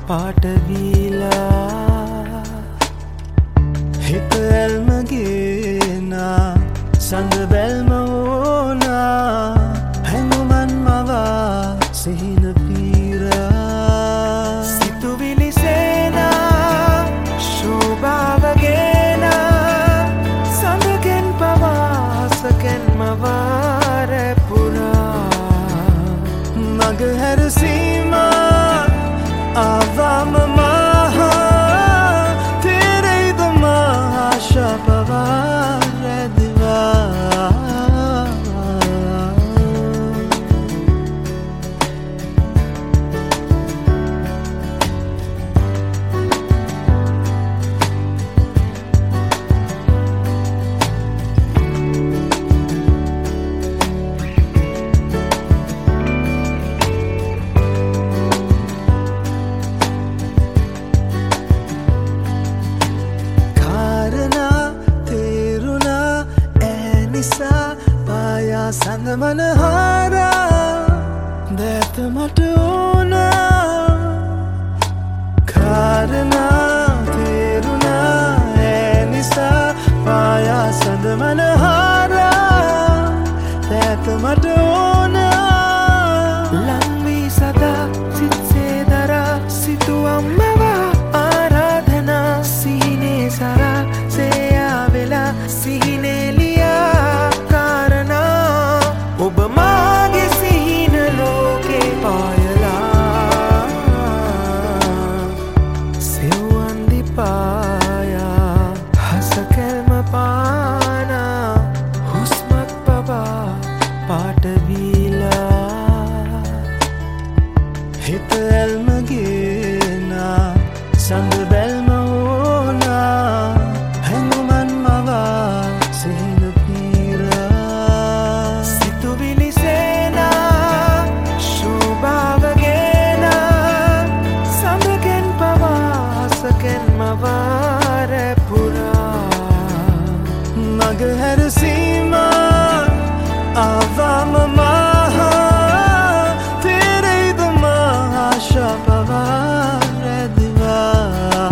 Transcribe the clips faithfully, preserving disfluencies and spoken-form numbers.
පාටවීලා හිත ඇල්මගේනා සඳ බැල්ම ඕනා හැඟුමන් මවා සිහින පීරා සිතුවිලි සේනා ශෝභාවගේනා සඳගෙන් පවාසකෙන් මවා රැපුරා මග හැර සීමා ආවාම මහා තෙරෙයිද මහාශා පවා රැදිවා සඳ මනහාරා දැත මට ඕනා කාරණා තේරුණා ඒ නිසා පායා සඳ මනහාරා දැත මට ඕනා ලංවී සදා සිත්සේ දරා සිතුවම් මවා ආරාධනා සිහිනේ සරා සේයා වෙලා සිහිනේ ඔබ මාගේ සිහින ලෝකේ පායලා සෙව්වන් දිපායා හස කැල්ම පානා හුස්මක් පවා පාටවීලා හිත ඇල්මගේනා සඳ බැල්ම ඕනා හැඟුමන් මවා සිහින මග හැර සීමා ආවාම මහා තෙරෙයිද මහාශා පවා රැදිවා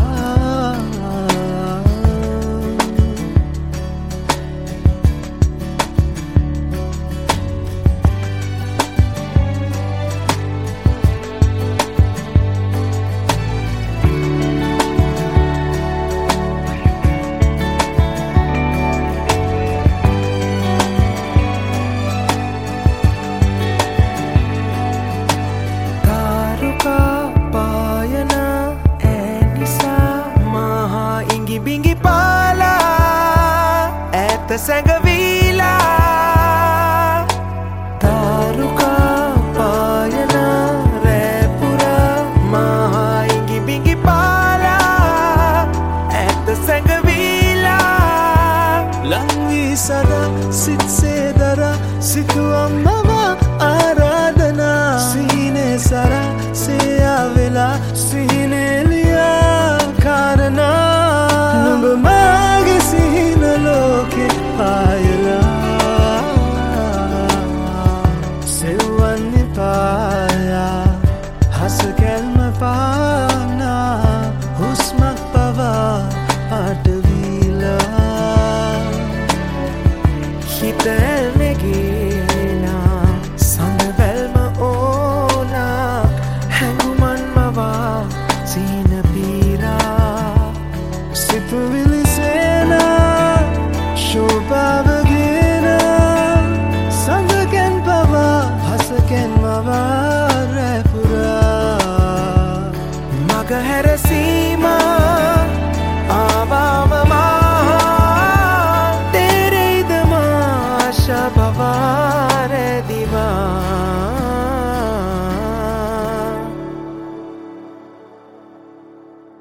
සැඟවීලා තාරුකා පායනා රැපුරා මහා ඉඟි බිඟි පාලා ඇත සැඟවීලා ලංවී සදා සිත්සේ දරා සිතුවම් මවා ආරාධනා සිහිනේ සරා සේයා වෙලා සිහිනේ ලියා කාරණා නුඹ මාගේ සිහින ලෝකේ පායලා සෙව්වන් නිපායා හස කැල්ම පානා හුස්මක් පවා පාටවීලා හිත ඇල්මගේනා සඳ බැල්ම ඕනා හැඟුමන් මවා සිහින පීරා සිතුවිලි සේනා ශෝභාවගේනා සඳකෙන් පවා හසකෙන් මවා රැපුරා මග හැර සීමා ආවාම මහා තෙරෙයිද මාශා පවා රැදිවා